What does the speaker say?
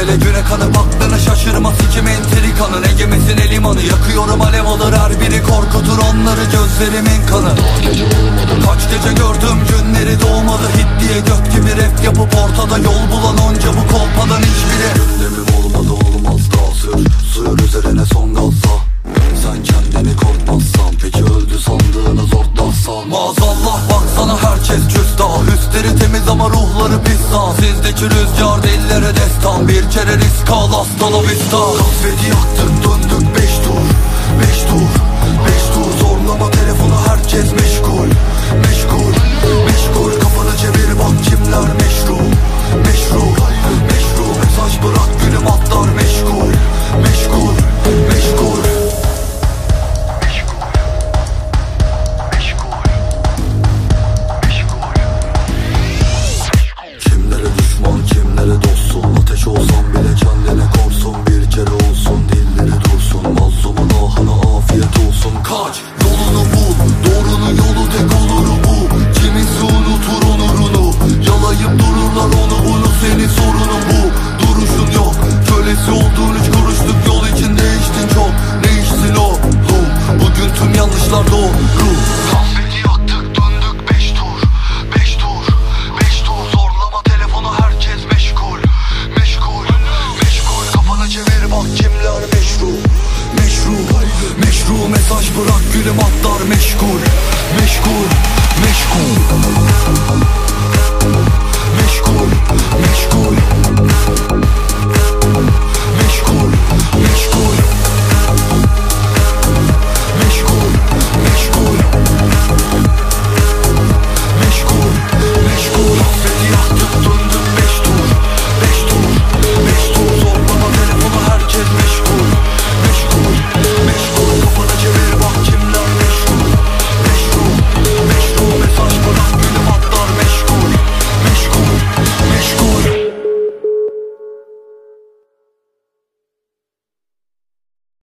Hele güne kanıp aklına şaşırma sikim entrikanın. Egemesin el limanı yakıyorum alev alır her biri korkutur onları gözlerimin kanı. Kaç gece gördüm günleri doğmadı hit diye gök gibi rap yapıp ortada yol bulan onca bu kolpadan hiçbiri. Gündemim olmadı olmaz daha sür üzerine son gazla. Sen kendini korkmazsan peki öldü sandığınız ortlasan. Maazallah baksana herkes küstah. Üstleri temiz ama ruhları pistan. Sizdeki rüzgar dillere destan. Bir kere risk al hasta la vista. Kasveti yaktık döndük 5 tur 5 tur 5 tur. Zorlama telefonu herkes meşgul.